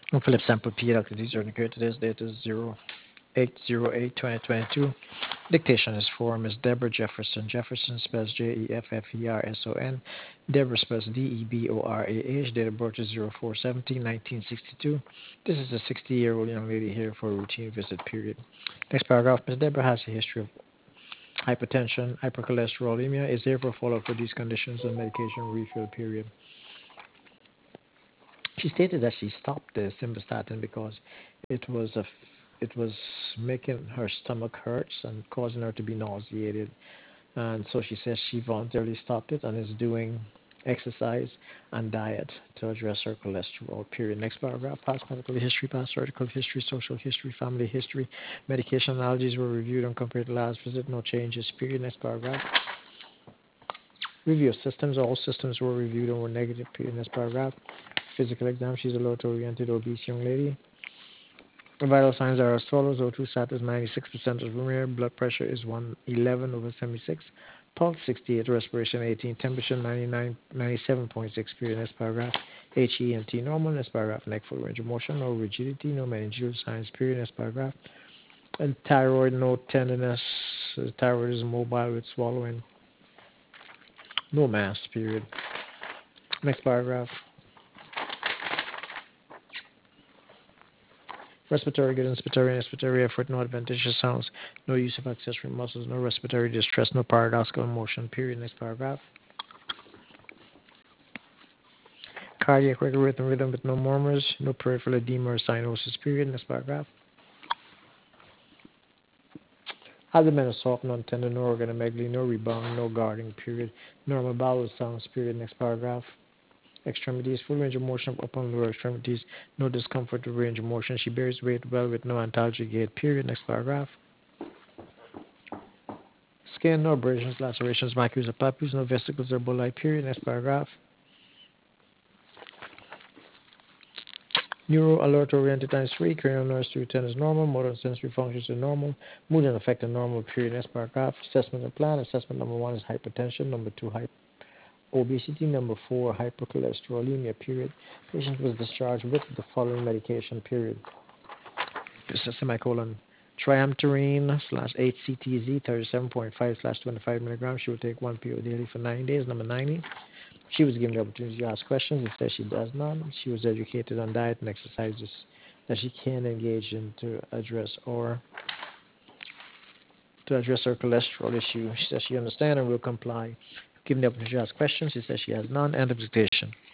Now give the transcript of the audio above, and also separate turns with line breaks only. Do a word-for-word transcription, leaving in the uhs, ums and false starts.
I'm Philip Sample P. Doctor These are the today's date is zero eight zero eight twenty twenty-two. Dictation is for Miss Deborah Jefferson. Jefferson spells J E F F E R S O N. Deborah spells D E B O R A H. Date of birth is zero four seventeen nineteen sixty-two. This is a sixty-year-old young lady here for a routine visit period. Next paragraph. Miss Deborah has a history of hypertension, hypercholesterolemia, is therefore follow-up for these conditions and medication refill period. She stated that she stopped the simvastatin because it was a it was making her stomach hurts and causing her to be nauseated, and so she says she voluntarily stopped it and is doing exercise and diet to address her cholesterol. Period. Next paragraph. Past medical history, past article history, social history, family history, medication allergies were reviewed and compared to last visit. No changes. Period. Next paragraph. Review of systems. All systems were reviewed and were negative. Period. Next paragraph. Physical exam. She's a low-oriented, obese young lady. The vital signs are as follows. O two status ninety-six percent of room air. Blood pressure is one eleven over seventy-six. Pulse sixty-eight. Respiration eighteen. Temperature ninety-nine, ninety-seven point six. Period. Next paragraph. H E M T normal. Next paragraph. Neck full range of motion. No rigidity. No meningeal signs. Period. Next paragraph. And thyroid. No tenderness. The thyroid is mobile with swallowing. No mass. Period. Next paragraph. Respiratory good, inspiratory, inspiratory effort, no adventitious sounds, no use of accessory muscles, no respiratory distress, no paradoxical motion. Period. Next paragraph. Cardiac regular rhythm, rhythm with no murmurs, no peripheral edema or cyanosis. Period. Next paragraph. Abdomen is soft, non-tender, no organomegaly, no rebound, no guarding. Period. Normal bowel sounds. Period. Next paragraph. Extremities, full range of motion of upper and lower extremities, no discomfort with range of motion. She bears weight well with no antalgic gait. Period. Next paragraph. Skin, no abrasions, lacerations, macules, or papules, no vesicles or bulli. Period. Next paragraph. Neuro alert oriented times three, cranial nerves to return as normal, motor and sensory functions are normal, mood and affect are normal. Period. Next paragraph. Assessment and plan. Assessment number one is hypertension. Number two, hyper obesity. Number four, hypercholesterolemia. Period. Patient was discharged with the following medication. Period. This is semicolon. Triamterene slash H C T Z thirty-seven point five slash twenty-five milligrams. She will take one pill daily for nine days. Number ninety. She was given the opportunity to ask questions. Instead, she does not. She was educated on diet and exercises that she can engage in to address or to address her cholesterol issue. She says she understands and will comply. Given the opportunity to ask questions, she says she has none. End of dictation.